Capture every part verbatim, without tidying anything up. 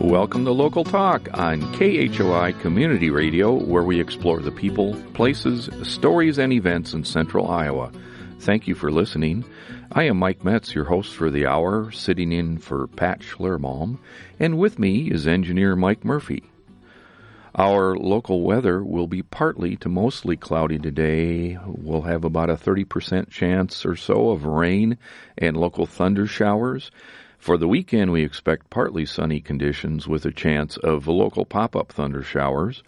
Welcome to Local Talk on K H O I Community Radio, where we explore the people, places, stories, and events in Central Iowa. Thank you for listening. I am Mike Metz, your host for the hour, sitting in for Pat Schlerbaum, and with me is engineer Mike Murphy. Our local weather will be partly to mostly cloudy today. We'll have about a thirty percent chance or so of rain and local thunder showers. For the weekend, we expect partly sunny conditions with a chance of local pop-up thunder showers.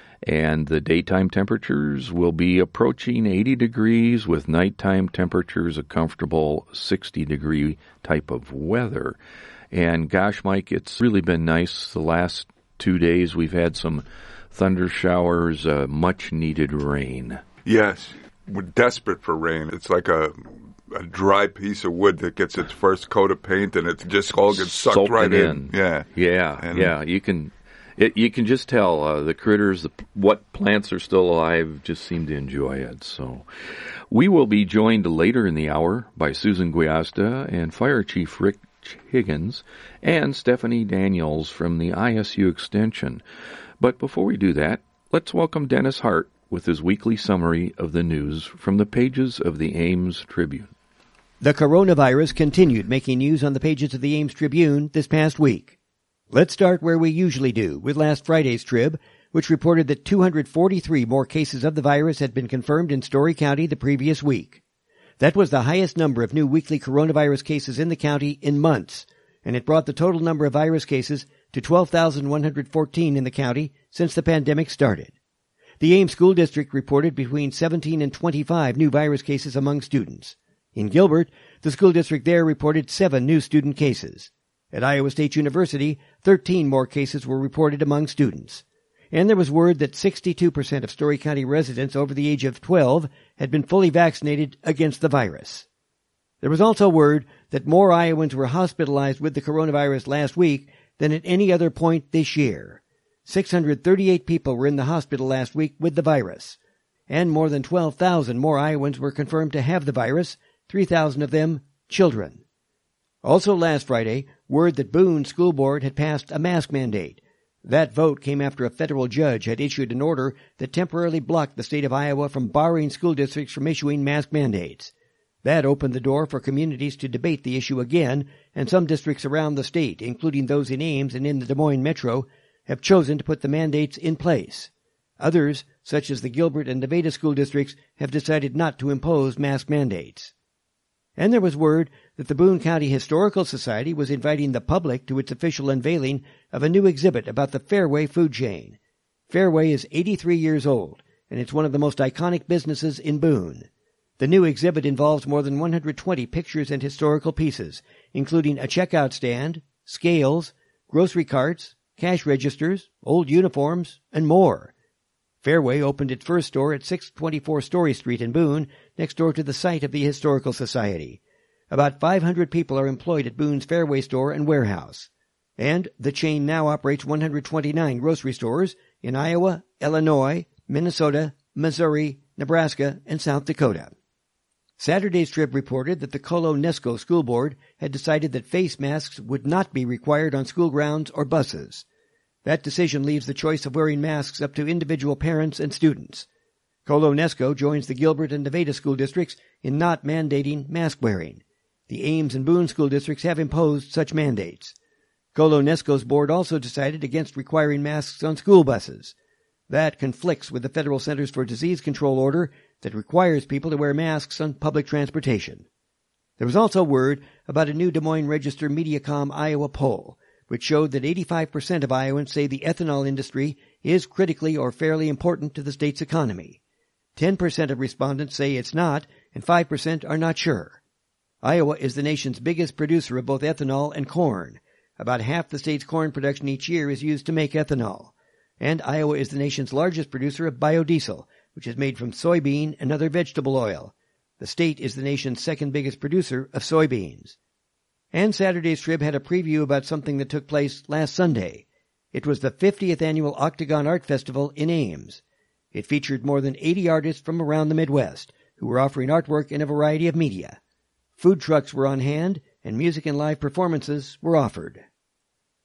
And the daytime temperatures will be approaching eighty degrees with nighttime temperatures a comfortable sixty degree type of weather. And gosh, Mike, it's really been nice. The last two days we've had some thunder showers, uh, much needed rain. Yes, we're desperate for rain. It's like a a dry piece of wood that gets its first coat of paint and it just all gets sucked Soaked right in. in. Yeah, yeah, and yeah. You can, it, you can just tell uh, the critters, the, what plants are still alive, just seem to enjoy it. So, we will be joined later in the hour by Susan Guiasta and Fire Chief Rick Higgins and Stephanie Daniels from the I S U Extension. But before we do that, let's welcome Dennis Hart with his weekly summary of the news from the pages of the Ames Tribune. The coronavirus continued making news on the pages of the Ames Tribune this past week. Let's start where we usually do, with last Friday's Trib, which reported that two hundred forty-three more cases of the virus had been confirmed in Story County the previous week. That was the highest number of new weekly coronavirus cases in the county in months, and it brought the total number of virus cases to twelve thousand one hundred fourteen in the county since the pandemic started. The Ames School District reported between seventeen and twenty-five new virus cases among students. In Gilbert, the school district there reported seven new student cases. At Iowa State University, thirteen more cases were reported among students. And there was word that sixty-two percent of Story County residents over the age of twelve had been fully vaccinated against the virus. There was also word that more Iowans were hospitalized with the coronavirus last week than at any other point this year. six hundred thirty-eight people were in the hospital last week with the virus. And more than twelve thousand more Iowans were confirmed to have the virus, three thousand of them children. Also last Friday, word that Boone School Board had passed a mask mandate. That vote came after a federal judge had issued an order that temporarily blocked the state of Iowa from barring school districts from issuing mask mandates. That opened the door for communities to debate the issue again, and some districts around the state, including those in Ames and in the Des Moines Metro, have chosen to put the mandates in place. Others, such as the Gilbert and Nevada school districts, have decided not to impose mask mandates. And there was word that the Boone County Historical Society was inviting the public to its official unveiling of a new exhibit about the Fairway food chain. Fairway is eighty-three years old, and it's one of the most iconic businesses in Boone. The new exhibit involves more than one hundred twenty pictures and historical pieces, including a checkout stand, scales, grocery carts, cash registers, old uniforms, and more. Fairway opened its first store at six twenty-four Story Street in Boone, next door to the site of the Historical Society. About five hundred people are employed at Boone's Fairway store and warehouse. And the chain now operates one hundred twenty-nine grocery stores in Iowa, Illinois, Minnesota, Missouri, Nebraska, and South Dakota. Saturday's Trib reported that the Colo-Nesco School Board had decided that face masks would not be required on school grounds or buses. That decision leaves the choice of wearing masks up to individual parents and students. Colo-Nesco joins the Gilbert and Nevada school districts in not mandating mask wearing. The Ames and Boone school districts have imposed such mandates. Colo-Nesco's board also decided against requiring masks on school buses. That conflicts with the Federal Centers for Disease Control order that requires people to wear masks on public transportation. There was also word about a new Des Moines Register Mediacom Iowa poll, which showed that eighty-five percent of Iowans say the ethanol industry is critically or fairly important to the state's economy. ten percent of respondents say it's not, and five percent are not sure. Iowa is the nation's biggest producer of both ethanol and corn. About half the state's corn production each year is used to make ethanol. And Iowa is the nation's largest producer of biodiesel, which is made from soybean and other vegetable oil. The state is the nation's second biggest producer of soybeans. And Saturday's Trib had a preview about something that took place last Sunday. It was the fiftieth Annual Octagon Art Festival in Ames. It featured more than eighty artists from around the Midwest, who were offering artwork in a variety of media. Food trucks were on hand, and music and live performances were offered.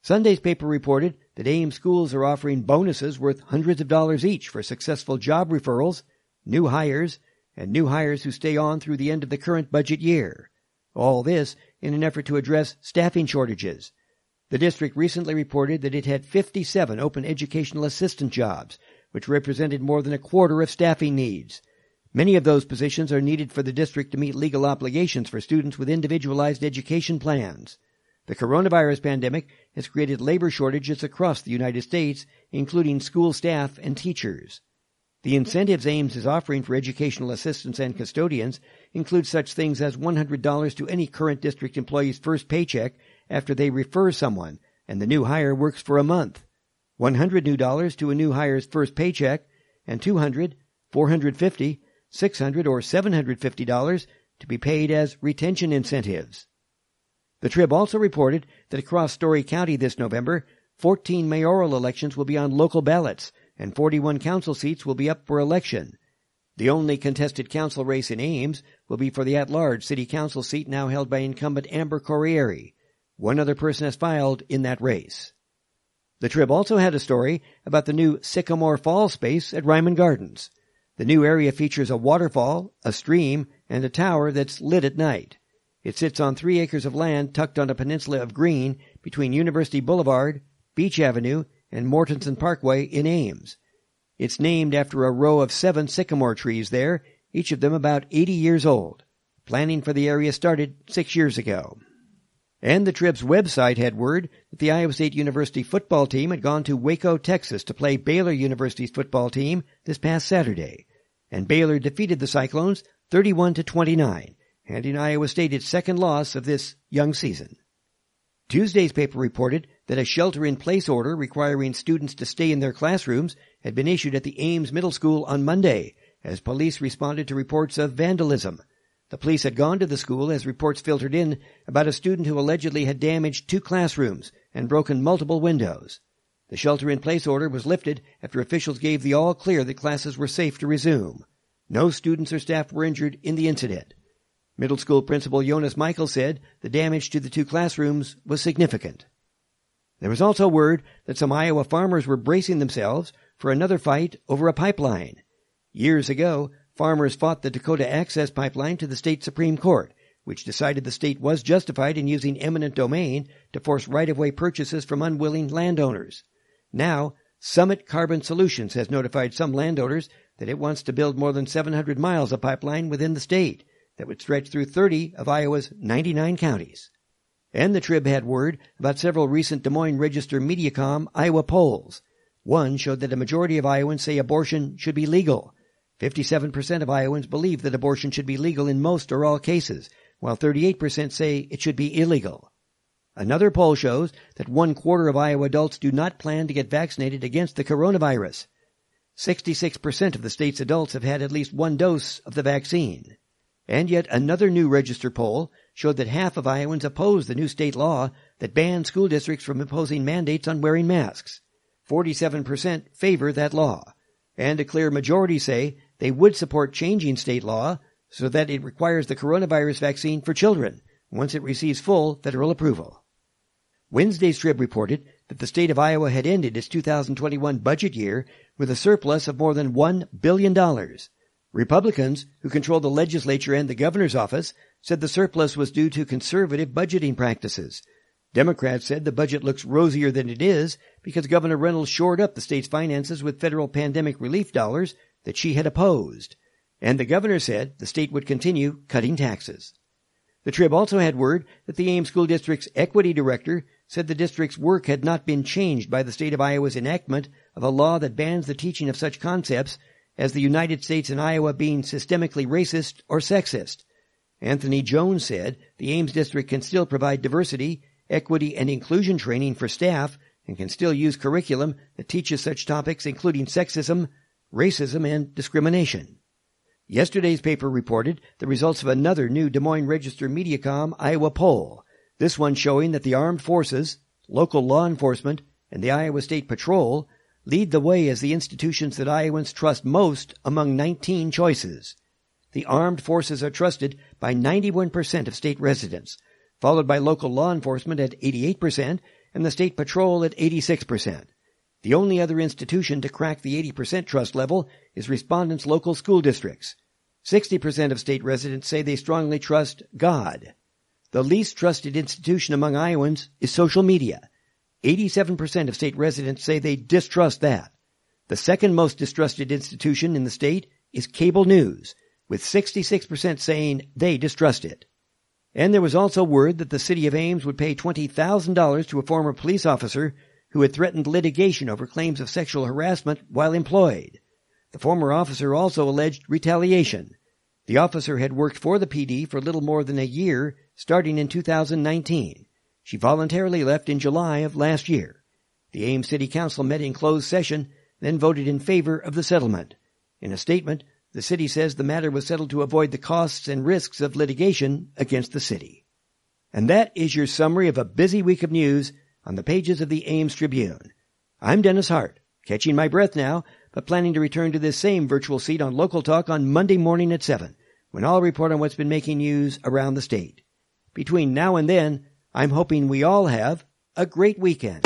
Sunday's paper reported that Ames schools are offering bonuses worth hundreds of dollars each for successful job referrals, new hires, and new hires who stay on through the end of the current budget year. All this in an effort to address staffing shortages. The district recently reported that it had fifty-seven open educational assistant jobs, which represented more than a quarter of staffing needs. Many of those positions are needed for the district to meet legal obligations for students with individualized education plans. The coronavirus pandemic has created labor shortages across the United States, including school staff and teachers. The incentives Ames is offering for educational assistants and custodians include such things as one hundred dollars to any current district employee's first paycheck after they refer someone and the new hire works for a month, one hundred new dollars to a new hire's first paycheck, and two hundred dollars, four hundred fifty dollars, six hundred dollars, or seven hundred fifty dollars to be paid as retention incentives. The Trib also reported that across Story County this November, fourteen mayoral elections will be on local ballots, and forty-one council seats will be up for election. The only contested council race in Ames will be for the at-large city council seat now held by incumbent Amber Corriere. One other person has filed in that race. The Trib also had a story about the new Sycamore Fall space at Ryman Gardens. The new area features a waterfall, a stream, and a tower that's lit at night. It sits on three acres of land tucked on a peninsula of green between University Boulevard, Beach Avenue, and Mortenson Parkway in Ames. It's named after a row of seven sycamore trees there, each of them about eighty years old. Planning for the area started six years ago. And the Trib's website had word that the Iowa State University football team had gone to Waco, Texas to play Baylor University's football team this past Saturday. And Baylor defeated the Cyclones thirty-one to twenty-nine. Handing Iowa State its second loss of this young season. Tuesday's paper reported that a shelter-in-place order requiring students to stay in their classrooms had been issued at the Ames Middle School on Monday, as police responded to reports of vandalism. The police had gone to the school as reports filtered in about a student who allegedly had damaged two classrooms and broken multiple windows. The shelter-in-place order was lifted after officials gave the all-clear that classes were safe to resume. No students or staff were injured in the incident. Middle school principal Jonas Michael said the damage to the two classrooms was significant. There was also word that some Iowa farmers were bracing themselves for another fight over a pipeline. Years ago, farmers fought the Dakota Access Pipeline to the state Supreme Court, which decided the state was justified in using eminent domain to force right-of-way purchases from unwilling landowners. Now, Summit Carbon Solutions has notified some landowners that it wants to build more than seven hundred miles of pipeline within the state that would stretch through thirty of Iowa's ninety-nine counties. And the Trib had word about several recent Des Moines Register Mediacom Iowa polls. One showed that a majority of Iowans say abortion should be legal. fifty-seven percent of Iowans believe that abortion should be legal in most or all cases, while thirty-eight percent say it should be illegal. Another poll shows that one quarter of Iowa adults do not plan to get vaccinated against the coronavirus. sixty-six percent of the state's adults have had at least one dose of the vaccine. And yet another new Register poll showed that half of Iowans oppose the new state law that bans school districts from imposing mandates on wearing masks. forty-seven percent favor that law, and a clear majority say they would support changing state law so that it requires the coronavirus vaccine for children once it receives full federal approval. Wednesday's Trib reported that the state of Iowa had ended its two thousand twenty-one budget year with a surplus of more than one billion dollars. Republicans, who control the legislature and the governor's office, said the surplus was due to conservative budgeting practices. Democrats said the budget looks rosier than it is because Governor Reynolds shored up the state's finances with federal pandemic relief dollars that she had opposed. And the governor said the state would continue cutting taxes. The Trib also had word that the Ames School District's equity director said the district's work had not been changed by the state of Iowa's enactment of a law that bans the teaching of such concepts as the United States and Iowa being systemically racist or sexist. Anthony Jones said the Ames district can still provide diversity, equity, and inclusion training for staff and can still use curriculum that teaches such topics including sexism, racism, and discrimination. Yesterday's paper reported the results of another new Des Moines Register Mediacom Iowa poll, this one showing that the armed forces, local law enforcement, and the Iowa State Patrol lead the way as the institutions that Iowans trust most among nineteen choices. The armed forces are trusted by ninety-one percent of state residents, followed by local law enforcement at eighty-eight percent and the State Patrol at eighty-six percent. The only other institution to crack the eighty percent trust level is respondents' local school districts. sixty percent of state residents say they strongly trust God. The least trusted institution among Iowans is social media. eighty-seven percent of state residents say they distrust that. The second most distrusted institution in the state is cable news, with sixty-six percent saying they distrust it. And there was also word that the city of Ames would pay twenty thousand dollars to a former police officer who had threatened litigation over claims of sexual harassment while employed. The former officer also alleged retaliation. The officer had worked for the P D for little more than a year, starting in two thousand nineteen. She voluntarily left in July of last year. The Ames City Council met in closed session, then voted in favor of the settlement. In a statement, the city says the matter was settled to avoid the costs and risks of litigation against the city. And that is your summary of a busy week of news on the pages of the Ames Tribune. I'm Dennis Hart, catching my breath now, but planning to return to this same virtual seat on Local Talk on Monday morning at seven, when I'll report on what's been making news around the state. Between now and then, I'm hoping we all have a great weekend.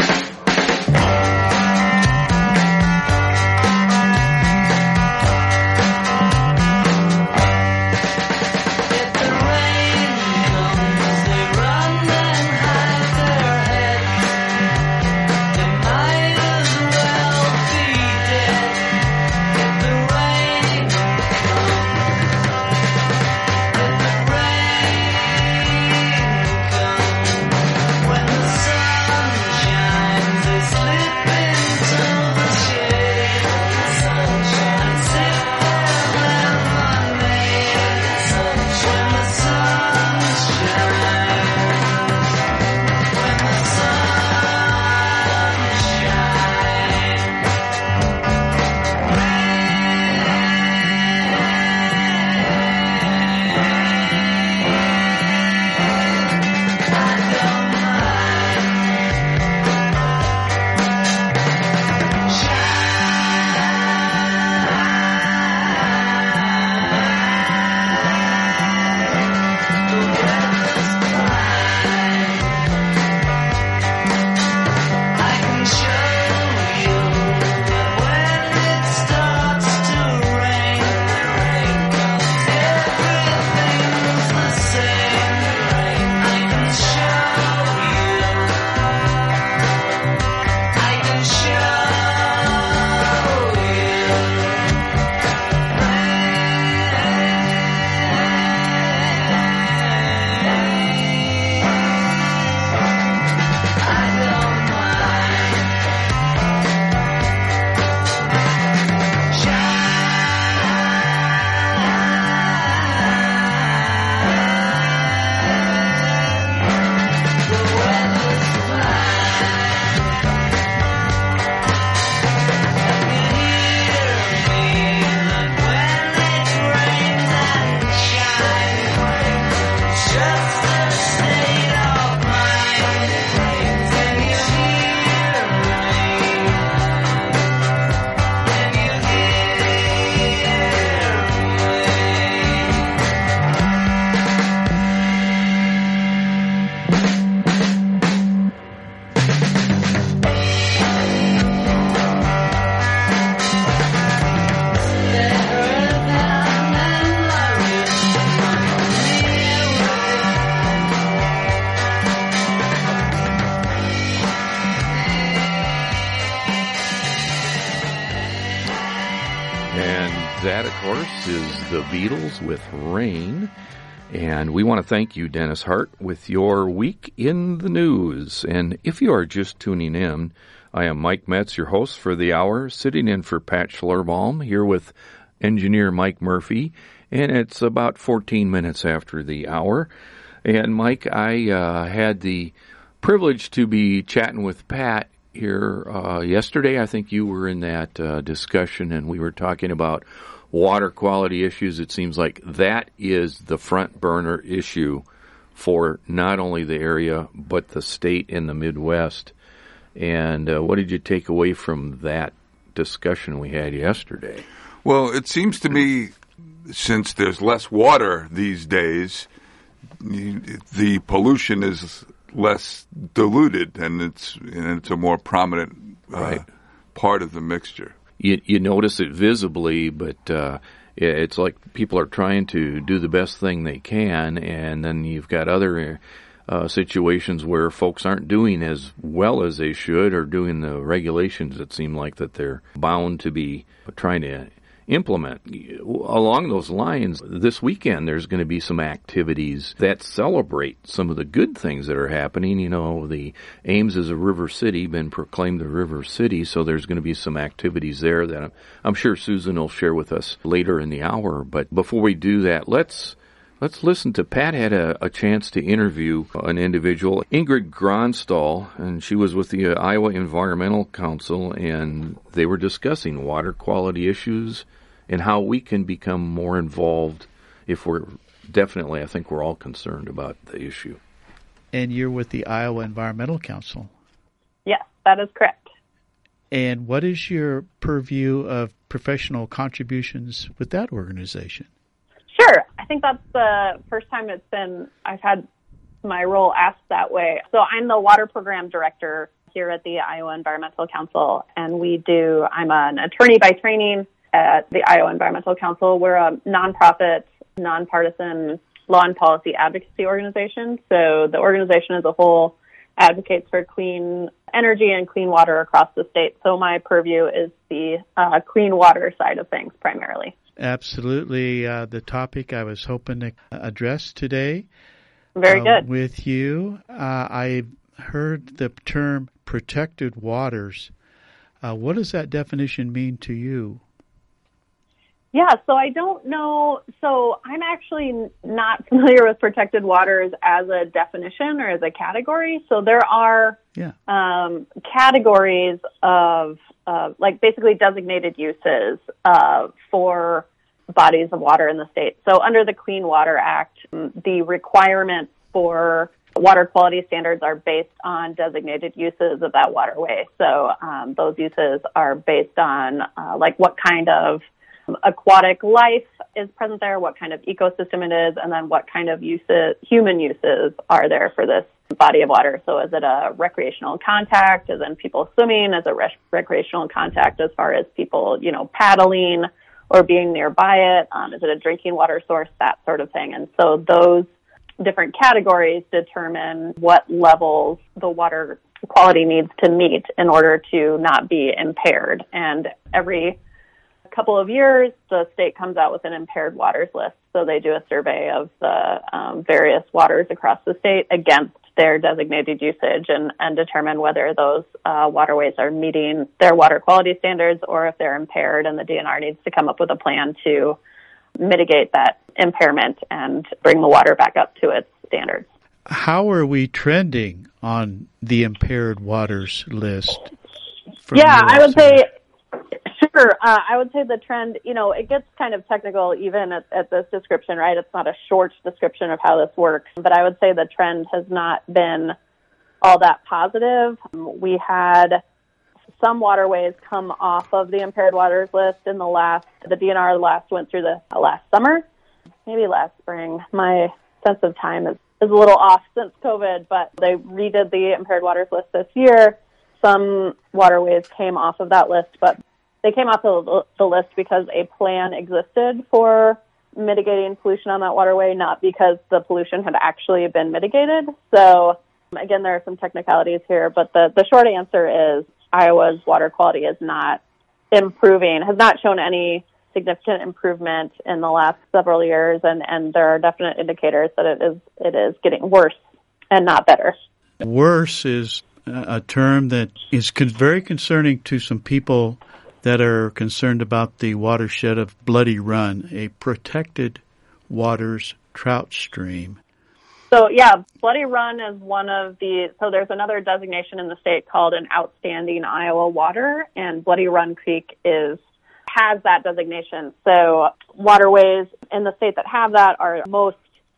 That, of course, is the Beatles with Rain. And we want to thank you, Dennis Hart, with your Week in the News. And if you are just tuning in, I am Mike Metz, your host for the hour, sitting in for Pat Schlerbaum, here with engineer Mike Murphy. And it's about fourteen minutes after the hour. And, Mike, I uh, had the privilege to be chatting with Pat here uh, yesterday. I think you were in that uh, discussion, and we were talking about water quality issues. It seems like that is the front burner issue for not only the area, but the state and the Midwest. And uh, what did you take away from that discussion we had yesterday? Well, it seems to me, since there's less water these days, the pollution is less diluted, and it's and it's a more prominent uh, Right. part of the mixture. You, you notice it visibly, but uh, it's like people are trying to do the best thing they can, and then you've got other uh, situations where folks aren't doing as well as they should, or doing the regulations that seem like that they're bound to be trying to implement. Along those lines, this weekend there's going to be some activities that celebrate some of the good things that are happening. You know, the Ames is a river city, been proclaimed a river city, so there's going to be some activities there that I'm, I'm sure Susan will share with us later in the hour. But before we do that, let's Let's listen to, Pat had a, a chance to interview an individual, Ingrid Gronstall, and she was with the uh, Iowa Environmental Council, and they were discussing water quality issues and how we can become more involved if we're, definitely, I think we're all concerned about the issue. And you're with the Iowa Environmental Council. Yes, that is correct. And what is your purview of professional contributions with that organization? Sure. I think that's the first time it's been, I've had my role asked that way. So I'm the water program director here at the Iowa Environmental Council, and we do, I'm an attorney by training at the Iowa Environmental Council. We're a nonprofit, nonpartisan law and policy advocacy organization. So the organization as a whole advocates for clean energy and clean water across the state. So my purview is the uh, clean water side of things primarily. Absolutely, uh, the topic I was hoping to address today. Very uh, good. With you. Uh, I heard the term protected waters. Uh, what does that definition mean to you? Yeah, so I don't know. So I'm actually not familiar with protected waters as a definition or as a category. So there are yeah. um, categories of, uh, like basically designated uses uh, for bodies of water in the state. So under the Clean Water Act, the requirements for water quality standards are based on designated uses of that waterway. So um, those uses are based on uh, like what kind of aquatic life is present there, what kind of ecosystem it is, and then what kind of uses, human uses are there for this body of water. So is it a recreational contact? Is it people swimming? Is it rec- recreational contact as far as people, you know, paddling or being nearby it? Um, is it a drinking water source? That sort of thing. And so those different categories determine what levels the water quality needs to meet in order to not be impaired. And every couple of years, the state comes out with an impaired waters list. So they do a survey of the um, various waters across the state against their designated usage and, and determine whether those uh, waterways are meeting their water quality standards or if they're impaired, and the D N R needs to come up with a plan to mitigate that impairment and bring the water back up to its standards. How are we trending on the impaired waters list? Yeah, I would say... Sure. Uh, I would say the trend, you know, it gets kind of technical even at, at this description, right? It's not a short description of how this works, but I would say the trend has not been all that positive. We had some waterways come off of the impaired waters list in the last, the D N R last went through the last summer, maybe last spring. My sense of time is, is a little off since COVID, but they redid the impaired waters list this year. Some waterways came off of that list, but they came off of the list because a plan existed for mitigating pollution on that waterway, not because the pollution had actually been mitigated. So, again, there are some technicalities here, but the, the short answer is Iowa's water quality is not improving, has not shown any significant improvement in the last several years, and, and there are definite indicators that it is it is getting worse and not better. Worse is a term that is con- very concerning to some people that are concerned about the watershed of Bloody Run, a protected waters trout stream. So, yeah, Bloody Run is one of the, so there's another designation in the state called an outstanding Iowa water, and Bloody Run Creek is has that designation. So waterways in the state that have that are most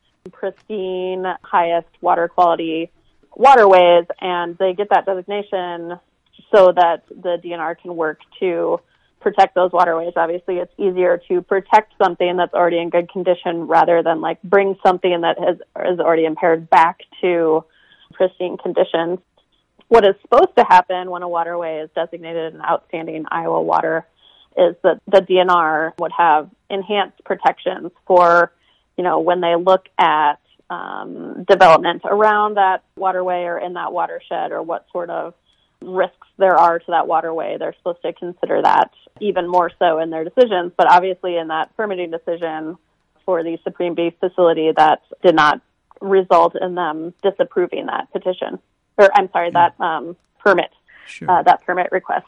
pristine, highest water quality waterways, and they get that designation so that the D N R can work to protect those waterways. Obviously, it's easier to protect something that's already in good condition rather than like bring something that has is already impaired back to pristine conditions. What is supposed to happen when a waterway is designated an outstanding Iowa water is that the D N R would have enhanced protections for, you know, when they look at um, development around that waterway or in that watershed, or what sort of risks there are to that waterway. They're supposed to consider that even more so in their decisions. But obviously in that permitting decision for the Supreme Beef facility, that did not result in them disapproving that petition. Or I'm sorry, that um, permit, sure. uh, that permit request.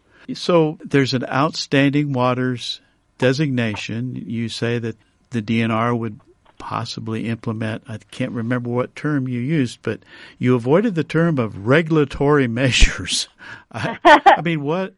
So there's an outstanding waters designation. You say that the D N R would possibly implement, I can't remember what term you used, but you avoided the term of regulatory measures. I, I mean, what,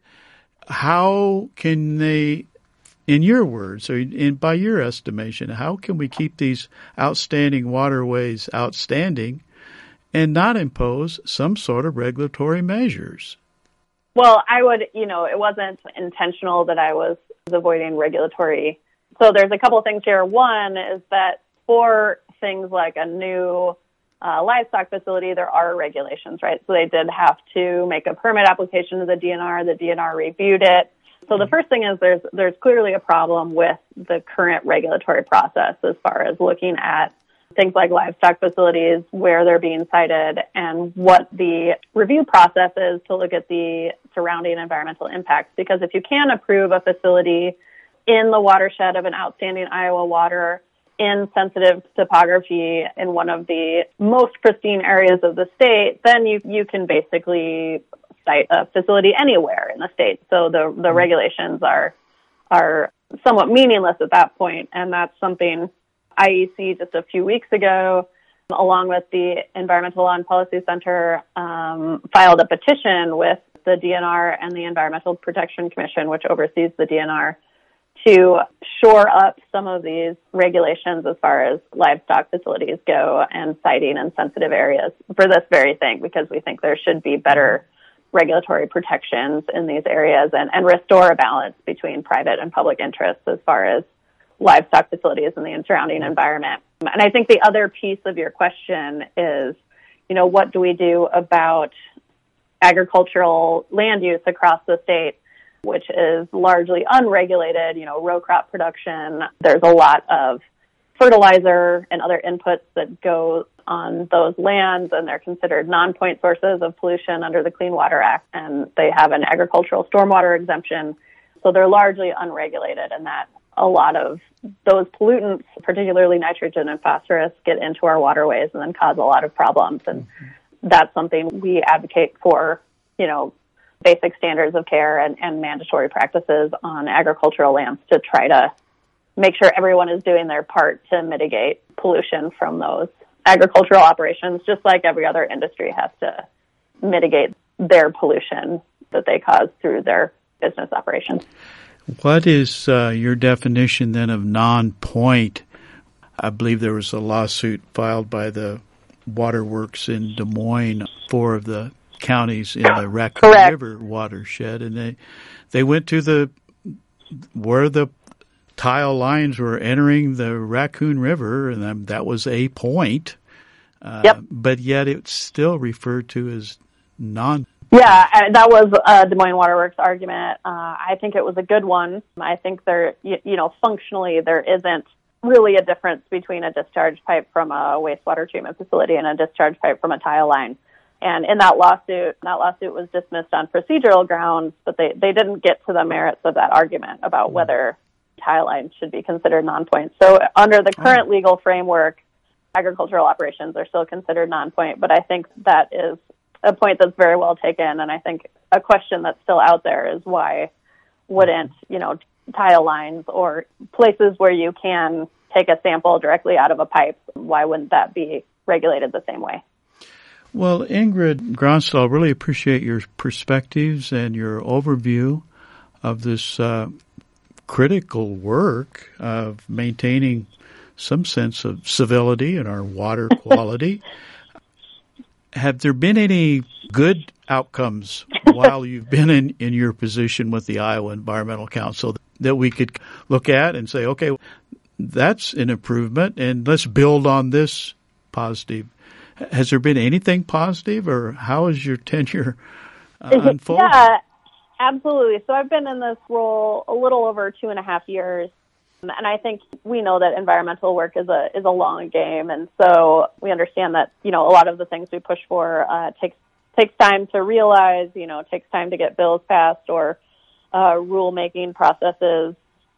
how can they, in your words, or in, by your estimation, how can we keep these outstanding waterways outstanding and not impose some sort of regulatory measures? Well, I would, you know, it wasn't intentional that I was avoiding regulatory. So there's a couple of things here. One is that for things like a new uh, livestock facility, there are regulations, right? So they did have to make a permit application to the D N R. The D N R reviewed it. So the first thing is there's there's clearly a problem with the current regulatory process as far as looking at things like livestock facilities, where they're being cited, and what the review process is to look at the surrounding environmental impacts. Because if you can approve a facility in the watershed of an outstanding Iowa water, in sensitive topography, in one of the most pristine areas of the state, then you, you can basically site a facility anywhere in the state. So the, the regulations are, are somewhat meaningless at that point. And that's something I E C just a few weeks ago, along with the Environmental Law and Policy Center, um, filed a petition with the D N R and the Environmental Protection Commission, which oversees the D N R, to shore up some of these regulations as far as livestock facilities go and siting in sensitive areas for this very thing, because we think there should be better regulatory protections in these areas and, and restore a balance between private and public interests as far as livestock facilities and the surrounding environment. And I think the other piece of your question is, you know, what do we do about agricultural land use across the state, which is largely unregulated, you know, row crop production. There's a lot of fertilizer and other inputs that go on those lands, and they're considered non-point sources of pollution under the Clean Water Act, and they have an agricultural stormwater exemption. So they're largely unregulated, and that a lot of those pollutants, particularly nitrogen and phosphorus, get into our waterways and then cause a lot of problems. And mm-hmm. that's something we advocate for, you know, basic standards of care and, and mandatory practices on agricultural lands to try to make sure everyone is doing their part to mitigate pollution from those agricultural operations, just like every other industry has to mitigate their pollution that they cause through their business operations. What is uh, your definition then of non-point? I believe there was a lawsuit filed by the waterworks in Des Moines, four of the counties in the Raccoon Correct. River watershed, and they they went to the where the tile lines were entering the Raccoon River, and that was a point. Uh, yep. But yet it's still referred to as non. Yeah, that was a Des Moines Waterworks argument. Uh, I think it was a good one. I think there, you, you know, functionally there isn't really a difference between a discharge pipe from a wastewater treatment facility and a discharge pipe from a tile line. And in that lawsuit, that lawsuit was dismissed on procedural grounds, but they, they didn't get to the merits of that argument about whether tile lines should be considered non-point. So under the current legal framework, agricultural operations are still considered non-point, but I think that is a point that's very well taken, and I think a question that's still out there is why wouldn't, you know, tile lines or places where you can take a sample directly out of a pipe, why wouldn't that be regulated the same way? Well, Ingrid Gronstal, I really appreciate your perspectives and your overview of this uh, critical work of maintaining some sense of civility in our water quality. Have there been any good outcomes while you've been in, in your position with the Iowa Environmental Council that we could look at and say, okay, that's an improvement, and let's build on this positive Has there been anything positive, or how has your tenure uh, unfolded? Yeah, absolutely. So I've been in this role a little over two and a half years. And I think we know that environmental work is a is a long game, and so we understand that, you know, a lot of the things we push for uh, takes takes time to realize. You know, it takes time to get bills passed or uh, rulemaking processes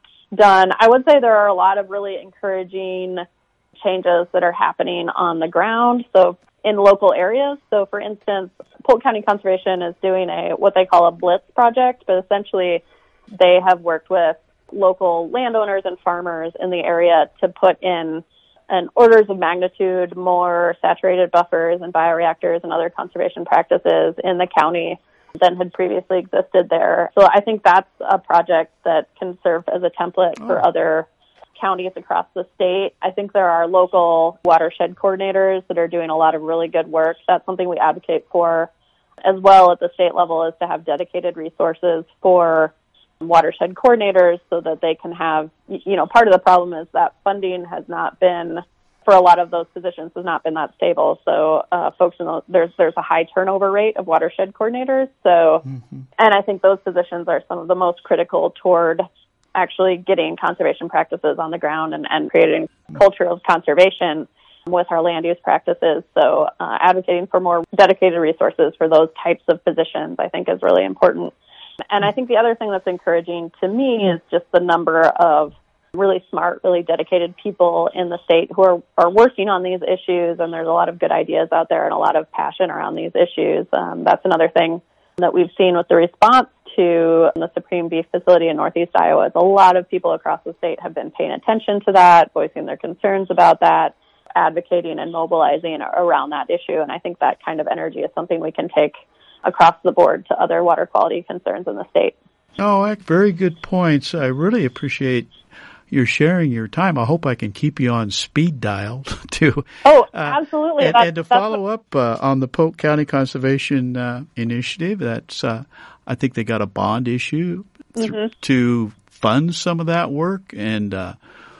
done. I would say there are a lot of really encouraging changes that are happening on the ground. So in local areas. So for instance, Polk County Conservation is doing a what they call a blitz project, but essentially they have worked with local landowners and farmers in the area to put in an orders of magnitude more saturated buffers and bioreactors and other conservation practices in the county than had previously existed there. So I think that's a project that can serve as a template oh. for other counties across the state. I think there are local watershed coordinators that are doing a lot of really good work. That's something we advocate for as well at the state level, is to have dedicated resources for watershed coordinators so that they can have, you know, part of the problem is that funding has not been, for a lot of those positions, has not been that stable. So uh, folks in those, there's there's a high turnover rate of watershed coordinators. So, mm-hmm. and I think those positions are some of the most critical toward actually getting conservation practices on the ground and, and creating culture of conservation with our land use practices. So uh, advocating for more dedicated resources for those types of positions, I think, is really important. And I think the other thing that's encouraging to me is just the number of really smart, really dedicated people in the state who are, are working on these issues, and there's a lot of good ideas out there and a lot of passion around these issues. Um, that's another thing that we've seen with the response to the Supreme Beef Facility in Northeast Iowa. Is a lot of people across the state have been paying attention to that, voicing their concerns about that, advocating and mobilizing around that issue. And I think that kind of energy is something we can take across the board to other water quality concerns in the state. Oh, very good points. I really appreciate your sharing your time. I hope I can keep you on speed dial to. Oh, absolutely. Uh, and, and to follow up uh, on the Polk County Conservation uh, Initiative, that's uh, I think they got a bond issue th- mm-hmm. to fund some of that work, and uh,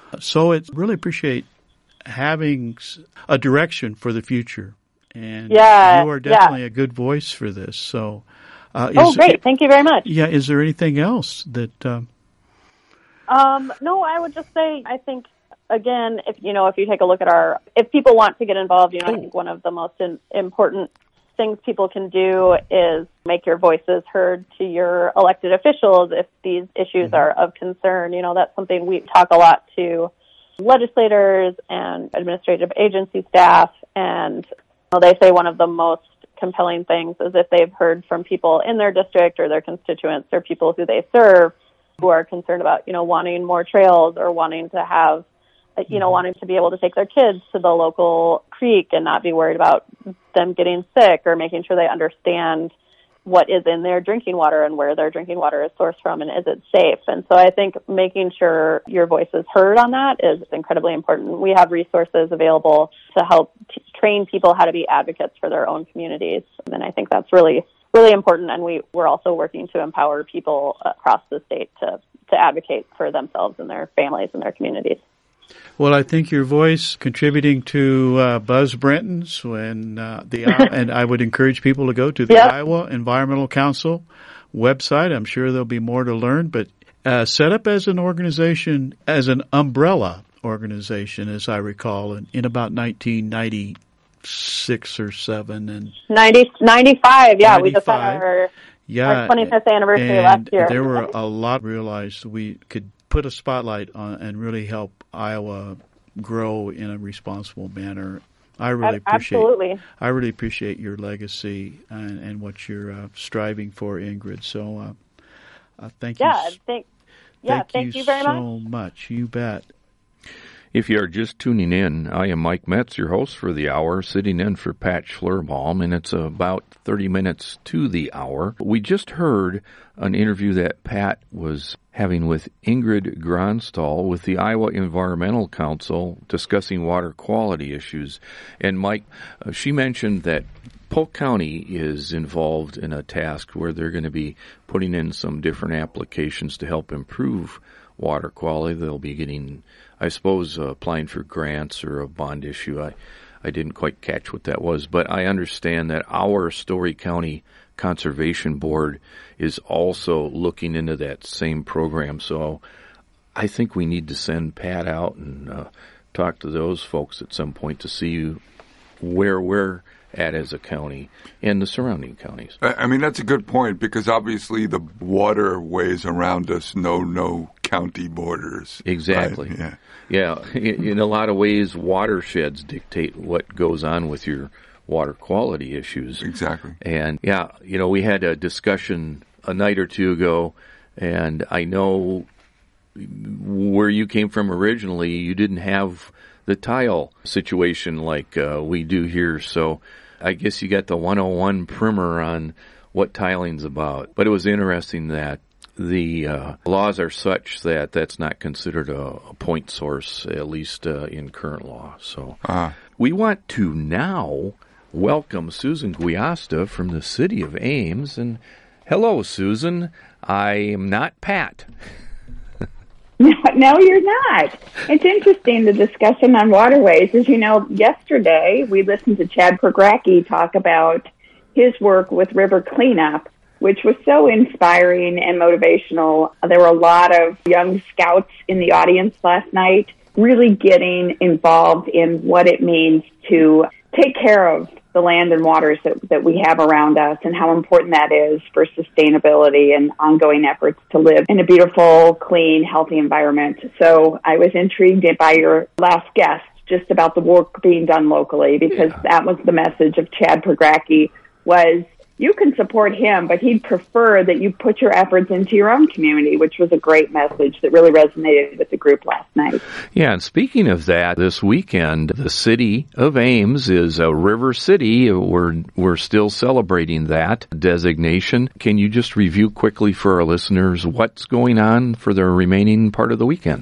so it's really appreciate having a direction for the future. And yeah, you are definitely yeah. a good voice for this. So, uh, oh, is, great! It, Thank you very much. Yeah, is there anything else that? Um... Um, no, I would just say I think again, if you know, if you take a look at our, if people want to get involved, you know, I think one of the most in, important things people can do is make your voices heard to your elected officials if these issues mm-hmm. are of concern. You know, that's something we talk a lot to legislators and administrative agency staff, and well, they say one of the most compelling things is if they've heard from people in their district or their constituents or people who they serve who are concerned about, you know, wanting more trails or wanting to have, you know, wanting to be able to take their kids to the local creek and not be worried about them getting sick, or making sure they understand what is in their drinking water and where their drinking water is sourced from and is it safe. And so I think making sure your voice is heard on that is incredibly important. We have resources available to help t- train people how to be advocates for their own communities. And I think that's really, really important. And we, we're also working to empower people across the state to, to advocate for themselves and their families and their communities. Well, I think your voice contributing to uh, Buzz Brenton's when uh, the and I would encourage people to go to the yep. Iowa Environmental Council website. I'm sure there'll be more to learn, but uh, set up as an organization, as an umbrella organization, as I recall, in, in about nineteen ninety-six or seven and ninety, ninety-five. Yeah, ninety-five. We just had our, yeah, our twenty-fifth anniversary and last year. There were a lot realized we could put a spotlight on and really help Iowa grow in a responsible manner. I really appreciate. Absolutely. I really appreciate your legacy and, and what you're uh, striving for, Ingrid. So, uh, uh, thank yeah, you. Thank, yeah, thank, thank you, you very so much. much. You bet. If you are just tuning in, I am Mike Metz, your host for the hour, sitting in for Pat Schlurbaum, and it's about thirty minutes to the hour. We just heard an interview that Pat was having with Ingrid Gronstall with the Iowa Environmental Council discussing water quality issues. And Mike, uh, she mentioned that Polk County is involved in a task where they're going to be putting in some different applications to help improve water quality. They'll be getting, I suppose, uh, applying for grants or a bond issue. I, I didn't quite catch what that was, but I understand that our Story County Conservation Board is also looking into that same program. So I think we need to send Pat out and uh, talk to those folks at some point to see where we're at as a county and the surrounding counties. I mean, that's a good point, because obviously the waterways around us know no county borders. Exactly. Right? Yeah. Yeah. In, in a lot of ways, watersheds dictate what goes on with your water quality issues. Exactly. And, yeah, you know, we had a discussion a night or two ago, and I know where you came from originally, you didn't have the tile situation like uh, we do here. So I guess you got the one oh one primer on what tiling's about. But it was interesting that the uh, laws are such that that's not considered a, a point source, at least uh, in current law. So uh-huh. We want to now welcome Susan Guiasta from the city of Ames. And hello, Susan. I am not Pat. No, no, you're not. It's interesting, the discussion on waterways. As you know, yesterday we listened to Chad Progracki talk about his work with river cleanup, which was so inspiring and motivational. There were a lot of young scouts in the audience last night really getting involved in what it means to take care of the land and waters that, that we have around us, and how important that is for sustainability and ongoing efforts to live in a beautiful, clean, healthy environment. So I was intrigued by your last guest just about the work being done locally, because yeah. that was the message of Chad Progracki, was you can support him, but he'd prefer that you put your efforts into your own community, which was a great message that really resonated with the group last night. Yeah, and speaking of that, this weekend, the city of Ames is a river city. We're, we're still celebrating that designation. Can you just review quickly for our listeners what's going on for the remaining part of the weekend?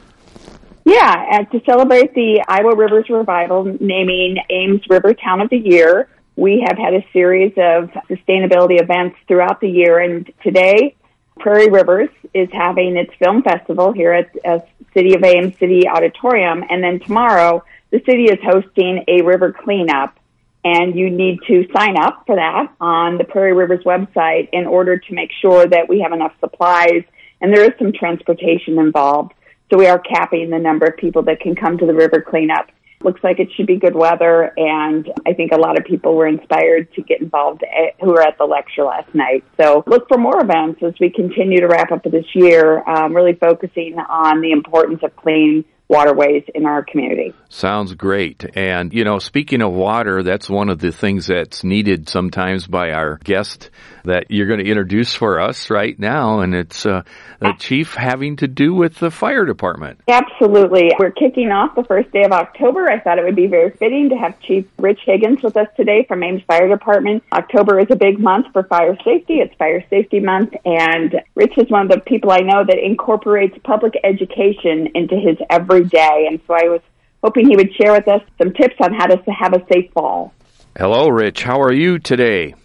Yeah, and to celebrate the Iowa Rivers Revival, naming Ames River Town of the Year, we have had a series of sustainability events throughout the year, and today Prairie Rivers is having its film festival here at, at City of Ames City Auditorium, and then tomorrow the city is hosting a river cleanup, and you need to sign up for that on the Prairie Rivers website in order to make sure that we have enough supplies, and there is some transportation involved, so we are capping the number of people that can come to the river cleanup. Looks like it should be good weather, and I think a lot of people were inspired to get involved at, who were at the lecture last night. So look for more events as we continue to wrap up this year, um, really focusing on the importance of clean waterways in our community. Sounds great. And, you know, speaking of water, that's one of the things that's needed sometimes by our guest that you're going to introduce for us right now, and it's uh, the chief having to do with the fire department. Absolutely. We're kicking off the first day of October. I thought it would be very fitting to have Chief Rich Higgins with us today from Ames Fire Department. October is a big month for fire safety. It's Fire Safety Month, and Rich is one of the people I know that incorporates public education into his every day, and so I was hoping he would share with us some tips on how to have a safe fall. Hello, Rich. How are you today?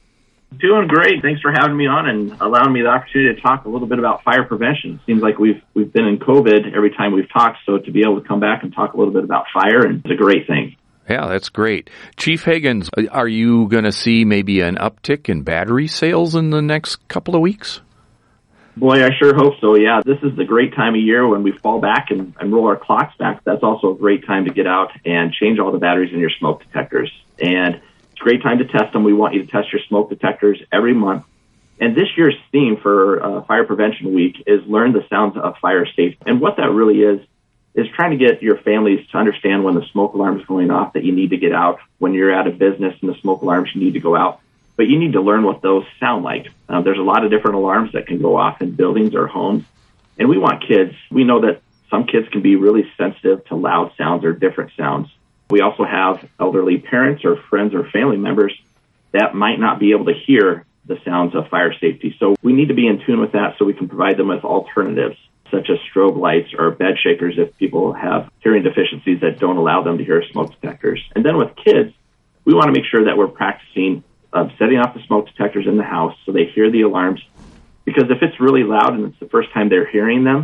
Doing great. Thanks for having me on and allowing me the opportunity to talk a little bit about fire prevention. Seems like we've we've been in COVID every time we've talked, so to be able to come back and talk a little bit about fire is a great thing. Yeah, that's great. Chief Higgins, are you going to see maybe an uptick in battery sales in the next couple of weeks? Boy, I sure hope so, yeah. This is the great time of year when we fall back and, and roll our clocks back. That's also a great time to get out and change all the batteries in your smoke detectors. And it's a great time to test them. We want you to test your smoke detectors every month. And this year's theme for uh, Fire Prevention Week is Learn the Sounds of Fire Safety. And what that really is, is trying to get your families to understand when the smoke alarm is going off that you need to get out, when you're at a business and the smoke alarms you need to go out. But you need to learn what those sound like. Uh, there's a lot of different alarms that can go off in buildings or homes. And we want kids. We know that some kids can be really sensitive to loud sounds or different sounds. We also have elderly parents or friends or family members that might not be able to hear the sounds of fire safety. So we need to be in tune with that so we can provide them with alternatives, such as strobe lights or bed shakers if people have hearing deficiencies that don't allow them to hear smoke detectors. And then with kids, we want to make sure that we're practicing of setting off the smoke detectors in the house so they hear the alarms. Because if it's really loud and it's the first time they're hearing them,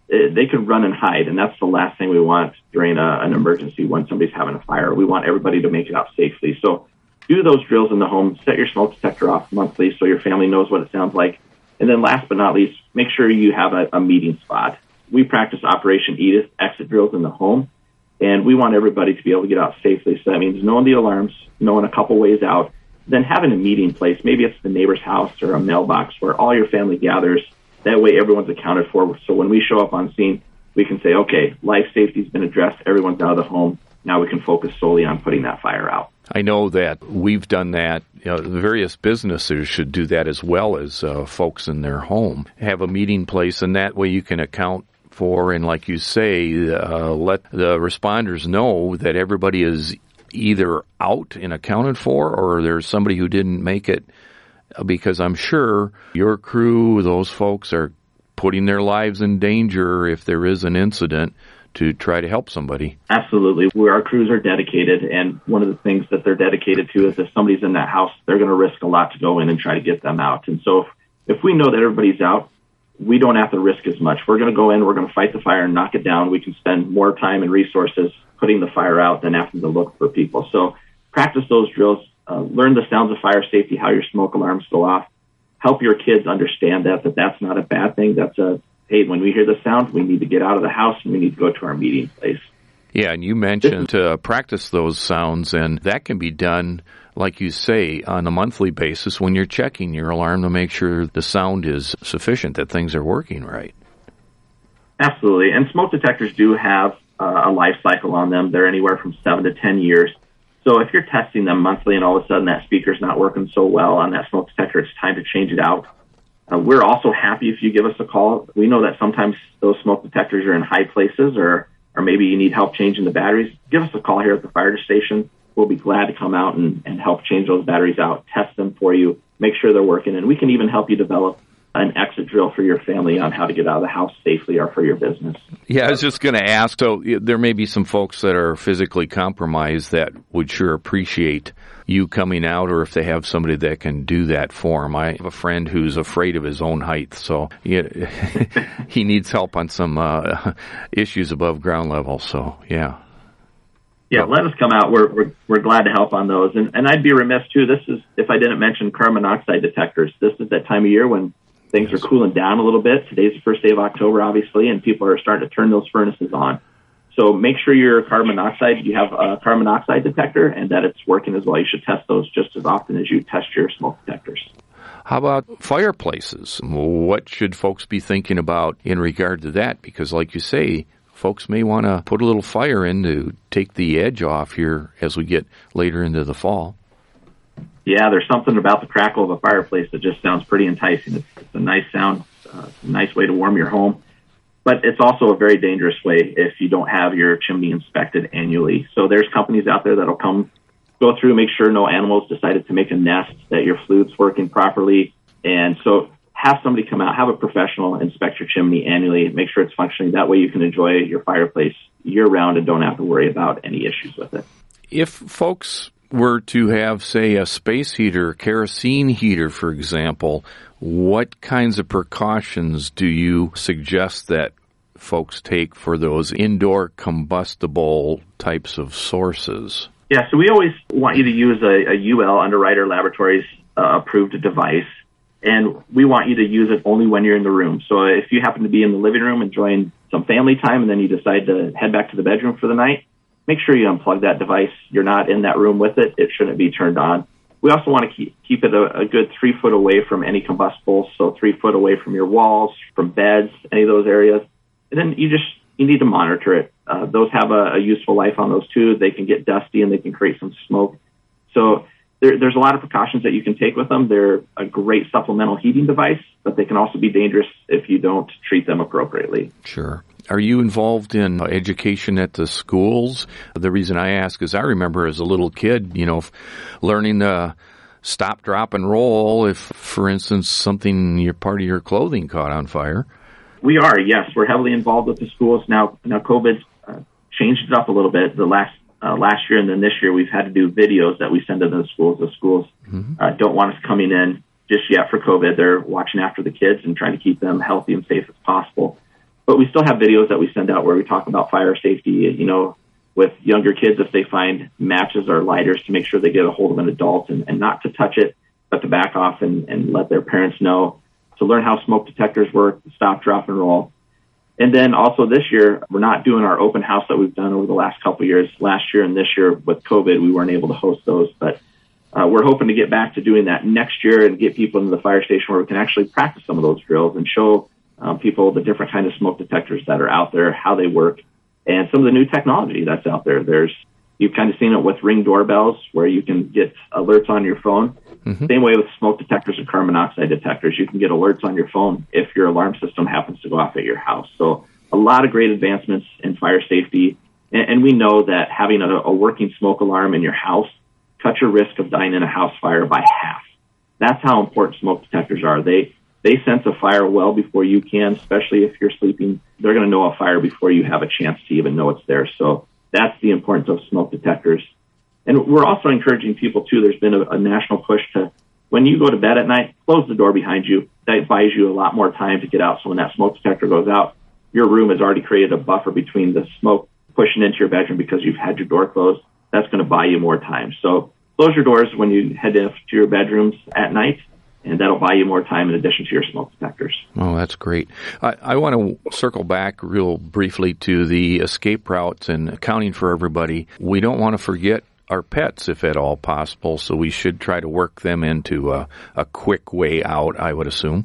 it, they can run and hide, and that's the last thing we want during a, an emergency when somebody's having a fire. We want everybody to make it out safely. So do those drills in the home. Set your smoke detector off monthly so your family knows what it sounds like. And then last but not least, make sure you have a, a meeting spot. We practice Operation Edith exit drills in the home, and we want everybody to be able to get out safely. So that means knowing the alarms, knowing a couple ways out, then having a meeting place. Maybe it's the neighbor's house or a mailbox where all your family gathers. That way everyone's accounted for. So when we show up on scene, we can say, okay, life safety's been addressed. Everyone's out of the home. Now we can focus solely on putting that fire out. I know that we've done that. You know, the various businesses should do that as well as uh, folks in their home. Have a meeting place, and that way you can account for, and like you say, uh, let the responders know that everybody is either out and accounted for, or there's somebody who didn't make it, because I'm sure your crew, those folks, are putting their lives in danger if there is an incident to try to help somebody. Absolutely. We, our crews are dedicated, and one of the things that they're dedicated to is if somebody's in that house, they're going to risk a lot to go in and try to get them out. And so if, if we know that everybody's out, we don't have to risk as much. We're going to go in, we're going to fight the fire and knock it down. We can spend more time and resources putting the fire out than having to look for people. So practice those drills, uh, learn the sounds of fire safety, how your smoke alarms go off. Help your kids understand that, that that's not a bad thing. That's a, hey, when we hear the sound, we need to get out of the house and we need to go to our meeting place. Yeah, and you mentioned to uh, practice those sounds, and that can be done, like you say, on a monthly basis when you're checking your alarm to make sure the sound is sufficient, that things are working right. Absolutely. And smoke detectors do have uh, a life cycle on them. They're anywhere from seven to ten years. So if you're testing them monthly and all of a sudden that speaker's not working so well on that smoke detector, it's time to change it out. Uh, we're also happy if you give us a call. We know that sometimes those smoke detectors are in high places, or or maybe you need help changing the batteries. Give us a call here at the fire station. We'll be glad to come out and, and help change those batteries out, test them for you, make sure they're working, and we can even help you develop an exit drill for your family on how to get out of the house safely or for your business. Yeah, I was just going to ask, so there may be some folks that are physically compromised that would sure appreciate you coming out, or if they have somebody that can do that for them. I have a friend who's afraid of his own height, so he, he needs help on some uh, issues above ground level, so yeah. Yeah, let us come out. We're we're, we're glad to help on those. And, and I'd be remiss, too, this is, if I didn't mention carbon monoxide detectors, this is that time of year when things are cooling down a little bit. Today's the first day of October, obviously, and people are starting to turn those furnaces on. So make sure your carbon monoxide, you have a carbon monoxide detector and that it's working as well. You should test those just as often as you test your smoke detectors. How about fireplaces? What should folks be thinking about in regard to that? Because like you say, folks may want to put a little fire in to take the edge off here as we get later into the fall. Yeah, there's something about the crackle of a fireplace that just sounds pretty enticing. It's, it's a nice sound, uh, it's a nice way to warm your home. But it's also a very dangerous way if you don't have your chimney inspected annually. So there's companies out there that'll come, go through, make sure no animals decided to make a nest, that your flute's working properly. And so have somebody come out, have a professional inspect your chimney annually, make sure it's functioning. That way you can enjoy your fireplace year-round and don't have to worry about any issues with it. If folks were to have, say, a space heater, kerosene heater, for example, what kinds of precautions do you suggest that folks take for those indoor combustible types of sources? Yeah, so we always want you to use a, a U L, Underwriter Laboratories uh, approved device, and we want you to use it only when you're in the room. So if you happen to be in the living room enjoying some family time and then you decide to head back to the bedroom for the night, make sure you unplug that device. You're not in that room with it. It shouldn't be turned on. We also want to keep, keep it a, a good three foot away from any combustibles, so three foot away from your walls, from beds, any of those areas. And then you just you need to monitor it. Uh, those have a, a useful life on those too. They can get dusty and they can create some smoke. So there, there's a lot of precautions that you can take with them. They're a great supplemental heating device, but they can also be dangerous if you don't treat them appropriately. Sure. Are you involved in education at the schools? The reason I ask is I remember as a little kid, you know, learning to stop, drop, and roll if, for instance, something, your part of your clothing caught on fire. We are, yes. We're heavily involved with the schools. Now, now COVID uh, changed it up a little bit. The last uh, last year and then this year, we've had to do videos that we send to the schools. The schools mm-hmm. uh, don't want us coming in just yet for COVID. They're watching after the kids and trying to keep them healthy and safe as possible. but we still have videos that we send out where we talk about fire safety, you know, with younger kids, if they find matches or lighters, to make sure they get a hold of an adult and, and not to touch it, but to back off and, and let their parents know, to learn how smoke detectors work, stop, drop, and roll. And then also this year, we're not doing our open house that we've done over the last couple of years. Last year and this year with COVID, we weren't able to host those, but uh, we're hoping to get back to doing that next year and get people into the fire station where we can actually practice some of those drills and show um, people the different kind of smoke detectors that are out there, how they work, and some of the new technology that's out there. There's, you've kind of seen it with Ring doorbells where you can get alerts on your phone. Mm-hmm. Same way with smoke detectors and carbon monoxide detectors. You can get alerts on your phone if your alarm system happens to go off at your house. So a lot of great advancements in fire safety. And, and we know that having a, a working smoke alarm in your house cuts your risk of dying in a house fire by half. That's how important smoke detectors are. They they sense a fire well before you can, especially if you're sleeping. They're going to know a fire before you have a chance to even know it's there. So that's the importance of smoke detectors. And we're also encouraging people, too. There's been a, a national push to, when you go to bed at night, close the door behind you. That buys you a lot more time to get out. So when that smoke detector goes out, your room has already created a buffer between the smoke pushing into your bedroom because you've had your door closed. That's going to buy you more time. So close your doors when you head to your bedrooms at night, and that'll buy you more time in addition to your smoke detectors. Oh, that's great. I, I want to circle back real briefly to the escape routes and accounting for everybody. We don't want to forget our pets, if at all possible, so we should try to work them into a, a quick way out, I would assume.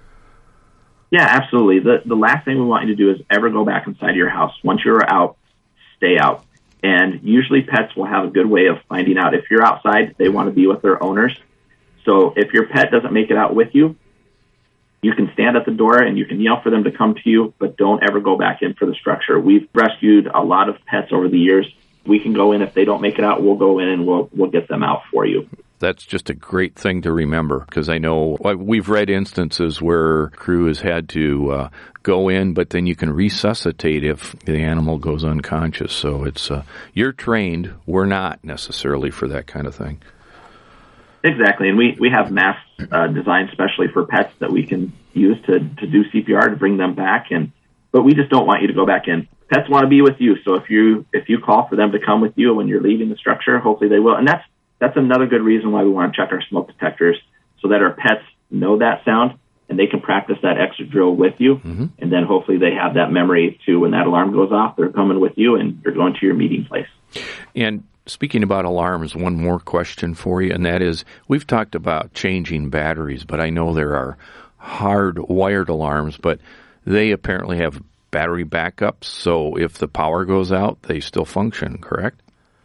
Yeah, absolutely. The the last thing we want you to do is ever go back inside your house. Once you're out, stay out. And usually pets will have a good way of finding out. If you're outside, they want to be with their owners. So if your pet doesn't make it out with you, you can stand at the door and you can yell for them to come to you, but don't ever go back in for the structure. We've rescued a lot of pets over the years. We can go in. If they don't make it out, we'll go in and we'll we'll get them out for you. That's just a great thing to remember, because I know we've read instances where crew has had to uh, go in, but then you can resuscitate if the animal goes unconscious. So it's uh, you're trained. We're not necessarily for that kind of thing. Exactly, and we, we have masks uh, designed specially for pets that we can use to, to do C P R to bring them back. And but we just don't want you to go back in. Pets want to be with you, so if you if you call for them to come with you when you're leaving the structure, hopefully they will. And that's that's another good reason why we want to check our smoke detectors, so that our pets know that sound and they can practice that exit drill with you. Mm-hmm. And then hopefully they have that memory to when that alarm goes off, they're coming with you and you're going to your meeting place. And speaking about alarms, one more question for you, and that is, we've talked about changing batteries, but I know there are hard-wired alarms, but they apparently have battery backups, so if the power goes out, they still function, correct?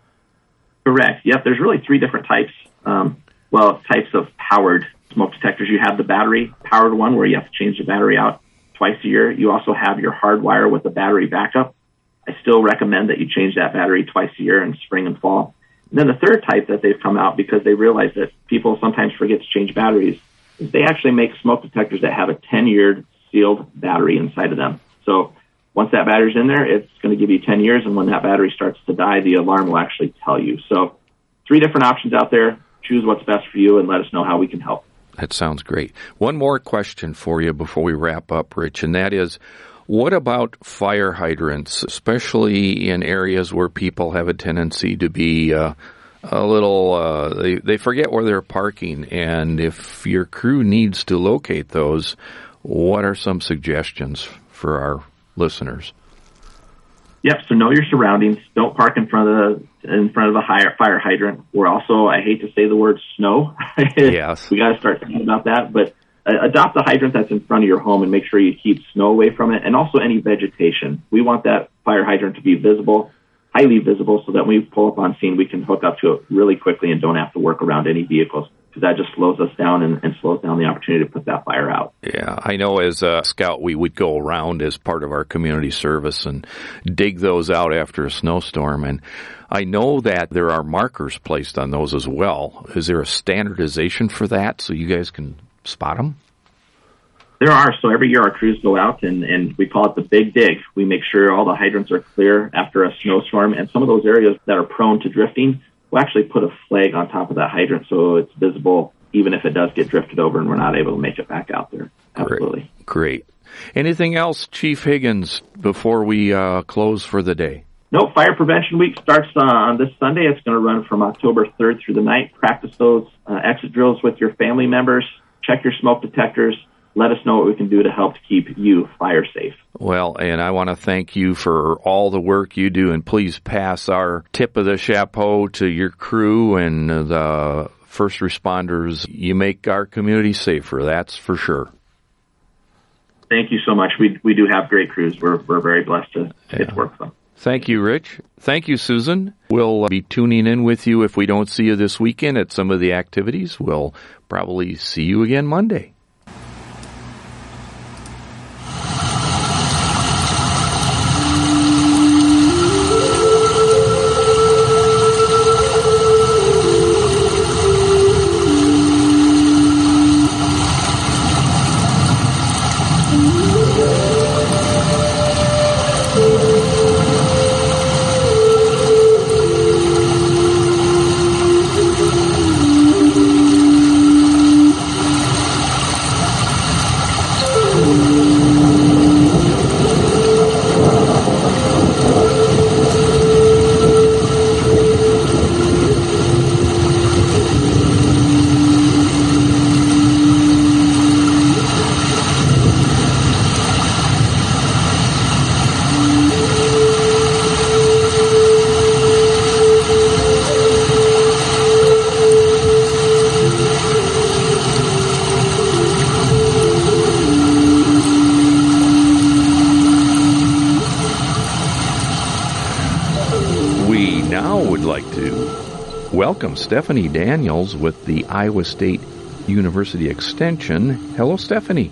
Correct. Yep, there's really three different types, um, well, types of powered smoke detectors. You have the battery-powered one where you have to change the battery out twice a year. You also have your hardwire with the battery backup. I still recommend that you change that battery twice a year in spring and fall. And then the third type that they've come out, because they realize that people sometimes forget to change batteries, is they actually make smoke detectors that have a ten-year sealed battery inside of them. So once that battery's in there, it's going to give you ten years, and when that battery starts to die, the alarm will actually tell you. So three different options out there. Choose what's best for you and let us know how we can help. That sounds great. One more question for you before we wrap up, Rich, and that is, what about fire hydrants, especially in areas where people have a tendency to be uh, a little, uh, they, they forget where they're parking, and if your crew needs to locate those, what are some suggestions for our listeners? Yep, so know your surroundings. Don't park in front of the in front of a higher fire hydrant. We're also, I hate to say the word snow. Yes. We got to start thinking about that, but uh, adopt a hydrant that's in front of your home and make sure you keep snow away from it, and also any vegetation. We want that fire hydrant to be visible, highly visible, so that when we pull up on scene, we can hook up to it really quickly and don't have to work around any vehicles, because that just slows us down and, and slows down the opportunity to put that fire out. Yeah, I know as a scout, we would go around as part of our community service and dig those out after a snowstorm. And I know that there are markers placed on those as well. Is there a standardization for that so you guys can spot them? There are. So every year our crews go out and, and we call it the big dig. We make sure all the hydrants are clear after a snowstorm. And some of those areas that are prone to drifting, we'll actually put a flag on top of that hydrant so it's visible even if it does get drifted over and we're not able to make it back out there. Absolutely. Great. Great. Anything else, Chief Higgins, before we uh, close for the day? No, Fire Prevention Week starts uh, on this Sunday. It's going to run from October third through the ninth. Practice those uh, exit drills with your family members. Check your smoke detectors. Let us know what we can do to help to keep you fire safe. Well, and I want to thank you for all the work you do, and please pass our tip of the chapeau to your crew and the first responders. You make our community safer, that's for sure. Thank you so much. We we do have great crews. We're we're very blessed to yeah. get to work with them. Thank you, Rich. Thank you, Susan. We'll be tuning in with you if we don't see you this weekend at some of the activities. We'll probably see you again Monday. Welcome Stephanie Daniels with the Iowa State University Extension. Hello, Stephanie.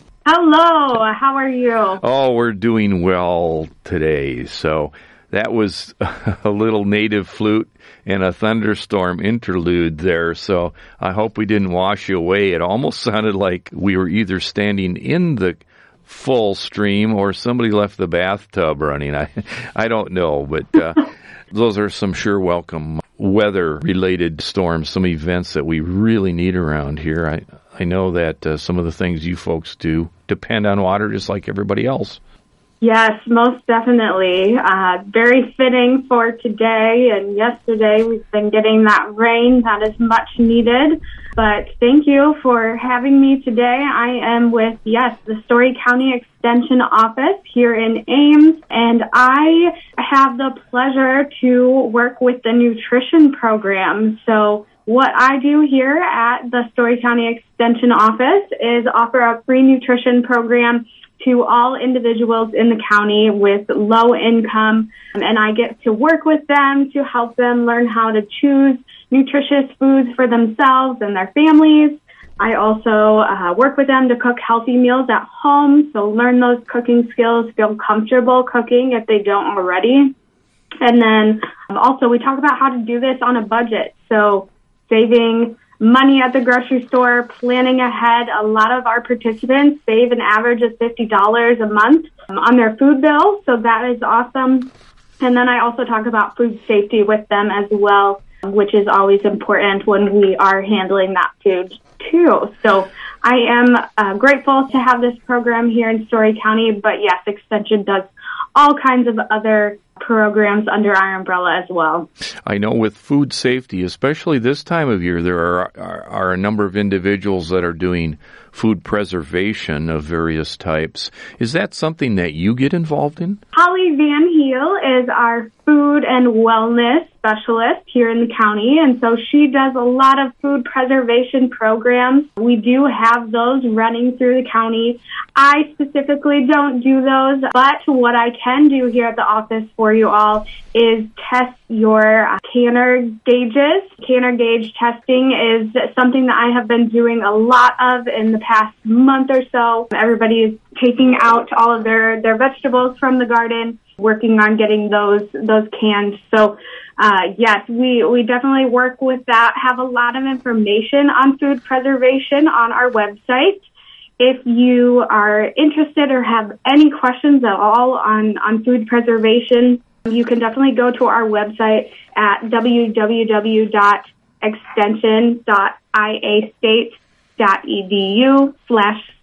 Hello. How are you? Oh, we're doing well today. So that was a little native flute and a thunderstorm interlude there. So I hope we didn't wash you away. It almost sounded like we were either standing in the full stream or somebody left the bathtub running. I, I don't know, but uh, those are some sure welcome weather-related storms, some events that we really need around here. I, I know that uh, some of the things you folks do depend on water just like everybody else. Yes, most definitely. Uh, very fitting for today and yesterday. We've been getting that rain that is much needed. But thank you for having me today. I am with, yes, the Story County Extension Office here in Ames, and I have the pleasure to work with the nutrition program. So what I do here at the Story County Extension Office is offer a free nutrition program to all individuals in the county with low income, and I get to work with them to help them learn how to choose nutritious foods for themselves and their families. I also uh, work with them to cook healthy meals at home, so learn those cooking skills, feel comfortable cooking if they don't already. And then um, also we talk about how to do this on a budget, so saving money at the grocery store, planning ahead. A lot of our participants save an average of fifty dollars a month um, on their food bill, so that is awesome. And then I also talk about food safety with them as well, which is always important when we are handling that food too. So I am uh, grateful to have this program here in Story County, but yes, Extension does all kinds of other programs under our umbrella as well. I know with food safety, especially this time of year, there are, are, are a number of individuals that are doing food preservation of various types. Is that something that you get involved in? Holly Van Heel is our food and wellness specialist here in the county, and so she does a lot of food preservation programs. We do have those running through the county. I specifically don't do those, but what I can do here at the office for you all is test your Canner gauges. Canner gauge testing is something that I have been doing a lot of in the past month or so. Everybody is taking out all of their, their vegetables from the garden, working on getting those those canned. So, uh, yes, we, we definitely work with that, have a lot of information on food preservation on our website. If you are interested or have any questions at all on, on food preservation, you can definitely go to our website at w w w dot extension dot i a state dot e d u slash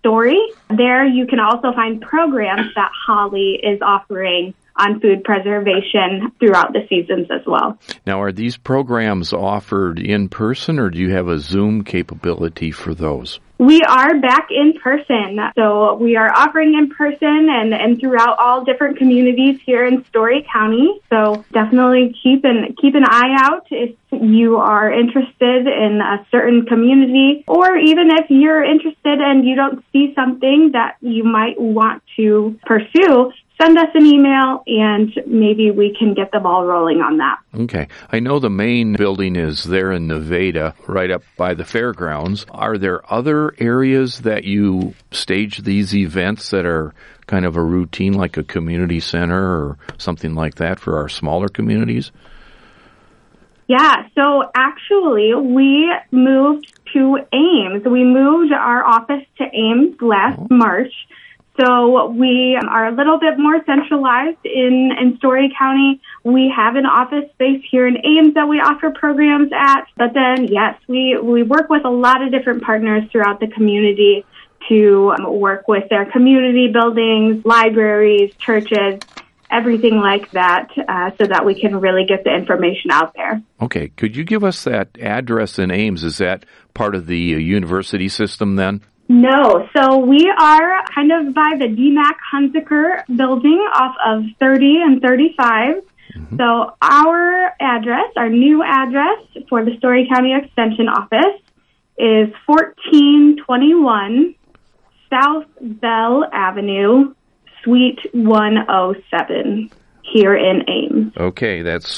Story. There you can also find programs that Holly is offering on food preservation throughout the seasons as well. Now, are these programs offered in person, or do you have a Zoom capability for those? We are back in person. So we are offering in person and, and throughout all different communities here in Story County. So definitely keep an, keep an eye out if you are interested in a certain community, or even if you're interested and you don't see something that you might want to pursue, send us an email and maybe we can get the ball rolling on that. Okay. I know the main building is there in Nevada, right up by the fairgrounds. Are there other areas that you stage these events that are kind of a routine, like a community center or something like that for our smaller communities? Yeah, so actually we moved to Ames. We moved our office to Ames last oh. March. So we are a little bit more centralized in, in Story County. We have an office space here in Ames that we offer programs at. But then, yes, we, we work with a lot of different partners throughout the community to um, work with their community buildings, libraries, churches, everything like that, uh, so that we can really get the information out there. Okay. Could you give us that address in Ames? Is that part of the uh, university system then? No. So we are kind of by the D MAC Hunziker building off of thirty and thirty-five. Mm-hmm. So our address, our new address for the Story County Extension Office is fourteen twenty-one South Bell Avenue, Suite one oh seven here in Ames. Okay, that's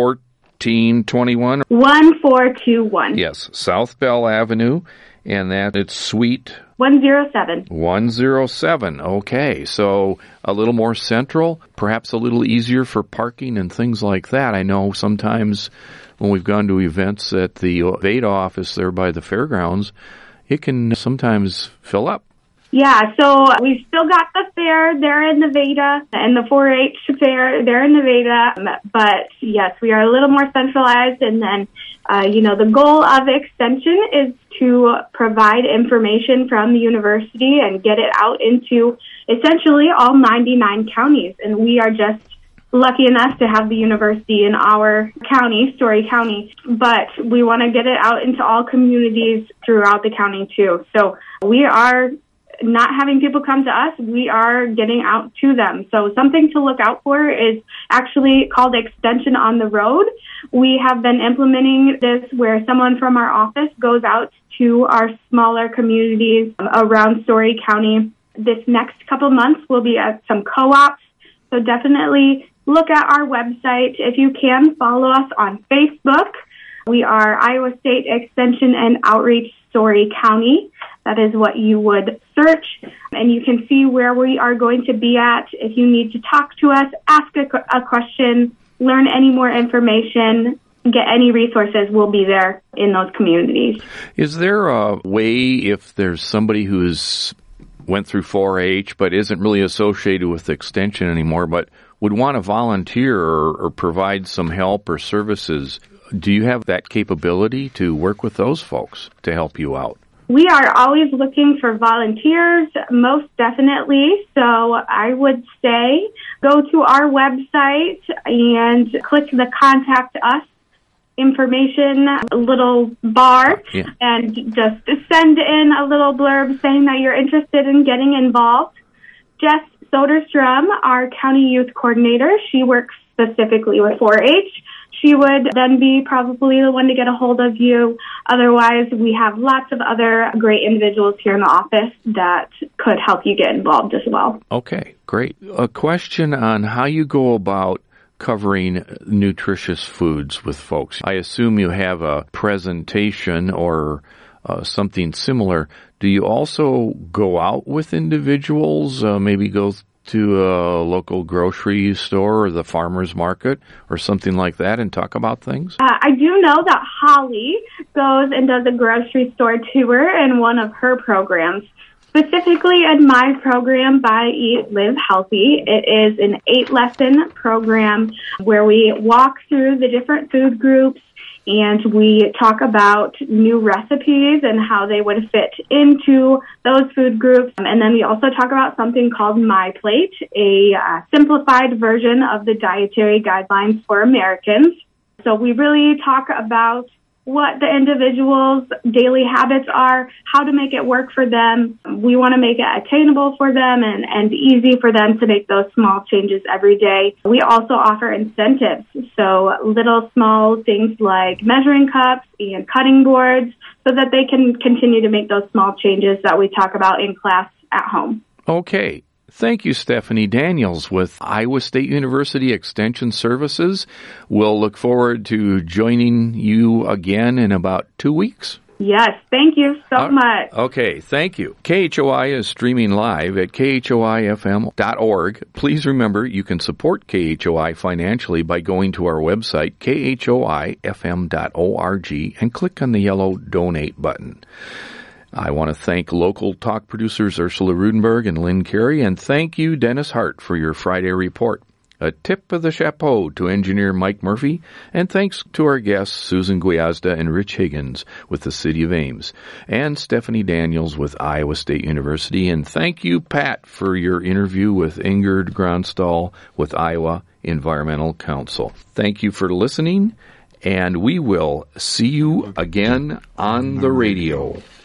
fourteen twenty-one? one four two one. Yes, South Bell Avenue, and that it's Suite one oh seven. one oh seven. Okay, so a little more central, perhaps a little easier for parking and things like that. I know sometimes when we've gone to events at the Veda office there by the fairgrounds, it can sometimes fill up. Yeah, so we've still got the fair there in Nevada and the four H fair there in Nevada. But yes, we are a little more centralized. And then, uh, you know, the goal of Extension is to provide information from the university and get it out into essentially all ninety-nine counties. And we are just lucky enough to have the university in our county, Story County. But we want to get it out into all communities throughout the county too. So we are not having people come to us, we are getting out to them. So something to look out for is actually called Extension on the Road. We have been implementing this where someone from our office goes out to our smaller communities around Story County. This next couple months, we'll be at some co-ops. So definitely look at our website. If you can, follow us on Facebook. We are Iowa State Extension and Outreach Story County. That is what you would search, and you can see where we are going to be at. If you need to talk to us, ask a, a question, learn any more information, get any resources, we'll be there in those communities. Is there a way, if there's somebody who's went through four H but isn't really associated with Extension anymore, but would want to volunteer or, or provide some help or services, do you have that capability to work with those folks to help you out? We are always looking for volunteers, most definitely. So I would say go to our website and click the Contact Us information little bar yeah. and just send in a little blurb saying that you're interested in getting involved. Jess Soderstrom, our county youth coordinator, she works specifically with four H. She would then be probably the one to get a hold of you. Otherwise, we have lots of other great individuals here in the office that could help you get involved as well. Okay, great. A question on how you go about covering nutritious foods with folks. I assume you have a presentation or uh, something similar. Do you also go out with individuals, uh, maybe go to a local grocery store or the farmer's market or something like that and talk about things? Uh, I do know that Holly goes and does a grocery store tour in one of her programs. Specifically in my program, Buy, Eat, Live Healthy, it is an eight-lesson program where we walk through the different food groups and we talk about new recipes and how they would fit into those food groups. And then we also talk about something called My Plate, a uh, simplified version of the dietary guidelines for Americans. So we really talk about what the individual's daily habits are, how to make it work for them. We want to make it attainable for them and, and easy for them to make those small changes every day. We also offer incentives, so little small things like measuring cups and cutting boards so that they can continue to make those small changes that we talk about in class at home. Okay. Thank you, Stephanie Daniels with Iowa State University Extension Services. We'll look forward to joining you again in about two weeks. Yes, thank you so uh, much. Okay, thank you. K H O I is streaming live at K H O I F M dot org. Please remember you can support K H O I financially by going to our website, K H O I F M dot org, and click on the yellow Donate button. I want to thank local talk producers Ursula Rudenberg and Lynn Carey, and thank you, Dennis Hart, for your Friday report. A tip of the chapeau to engineer Mike Murphy, and thanks to our guests Susan Guiazda and Rich Higgins with the City of Ames, and Stephanie Daniels with Iowa State University, and thank you, Pat, for your interview with Ingrid Gronstall with Iowa Environmental Council. Thank you for listening, and we will see you again on the radio.